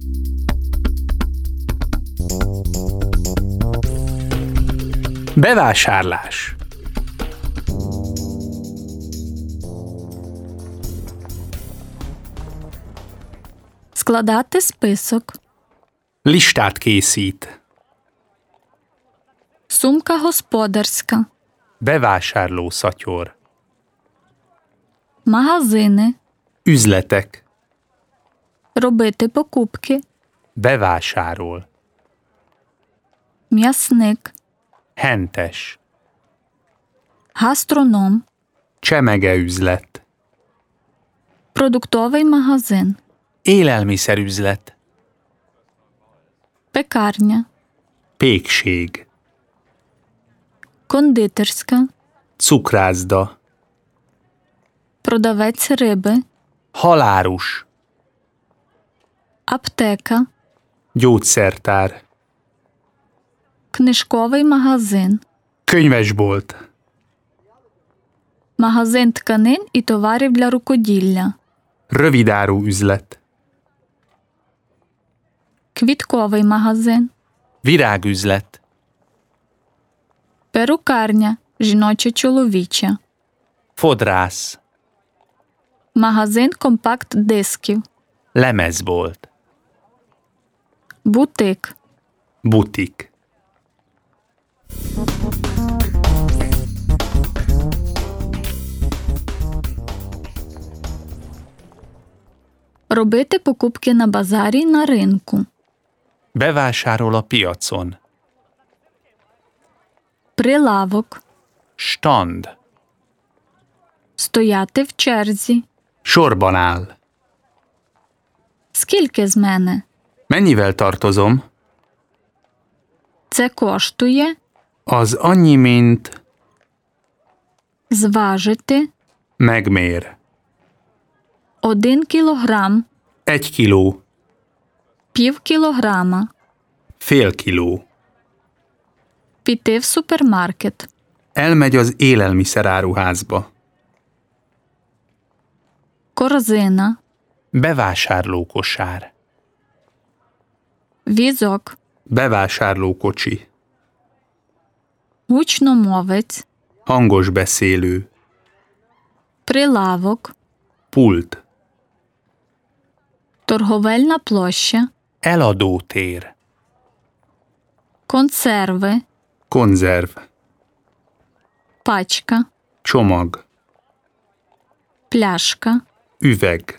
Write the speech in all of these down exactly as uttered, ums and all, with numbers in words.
Bevásárlás. Складати список. Listát készít. Сумка господарська. Bevásárló szatyor. Магазини. Üzletek. Робити покупки. Bevásárol. М'ясник. Hentes. Гастроном. Csemegeüzlet. Продуктовий магазин. Élelmiszerüzlet. Пекарня. Pékség. Кондитерська. Cukrászda. Продавець риби. Halárus. Аптека. Gyógyszertár. Книжковий магазин. Könyvesbolt. Магазин тканин і товарів для рукоділля. Rövidáru üzlet. Квітковий магазин. Virágüzlet. Перукарня. Жіночо-чоловіча. Fodrász. Магазин компакт-дисків. Lemezbolt. Бутик. Butik. Робити покупки на базарі, на ринку. Bevásárol a piacon. Прилавок. Stand. Стояти в черзі. Sorban áll. Скільки з мене? Mennyivel tartozom? Це коштує. Az annyi, mint Зважити. megmér. Один кілограм. Egy kiló. Пів кілограма. Fél kiló. Піти в супермаркет. Elmegy az élelmiszeráruházba. Корзина. Bevásárlókosár. Візок. Bevásárlókocsi. Гучномовець. Hangos beszélő. Прилавок. Pult. Торговельна площа. Eladótér. Консерви. Konzerv. Пачка. Csomag. Пляшка. Üveg.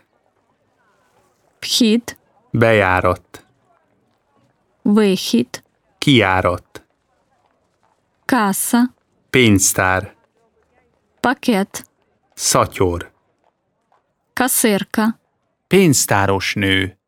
Вхід. Bejárat. Вихід. Kijárat. Каса. Pénztár. Пакет. Szatyor. Касирка. Pénztáros nő.